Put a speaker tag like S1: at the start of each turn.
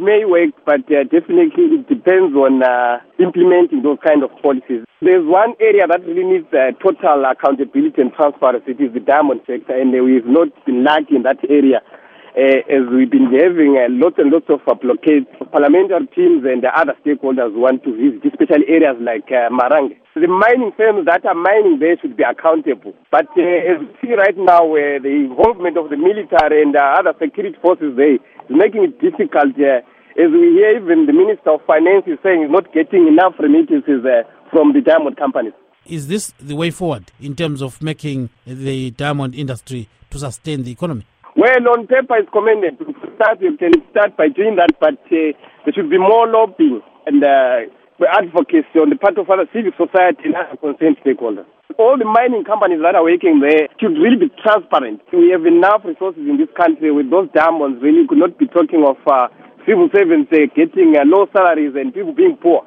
S1: may work, but definitely it depends on implementing those kind of policies. There's one area that really needs total accountability and transparency. It is the diamond sector, and we've not been lacking in that area. As we've been having lots and lots of blockades, parliamentary teams and other stakeholders want to visit, especially areas like Marange. The mining firms that are mining there should be accountable. But as we see right now, the involvement of the military and other security forces there is making it difficult. As we hear, even the Minister of Finance is saying he's not getting enough remittances from the diamond companies.
S2: Is this the way forward in terms of making the diamond industry to sustain the economy?
S1: Well, on paper, it's commended. You can start by doing that, but there should be more lobbying and advocacy on the part of other civil society and other concerned stakeholders. All the mining companies that are working there should really be transparent. We have enough resources in this country with those diamonds. Really could not be talking of civil servants getting low salaries and people being poor.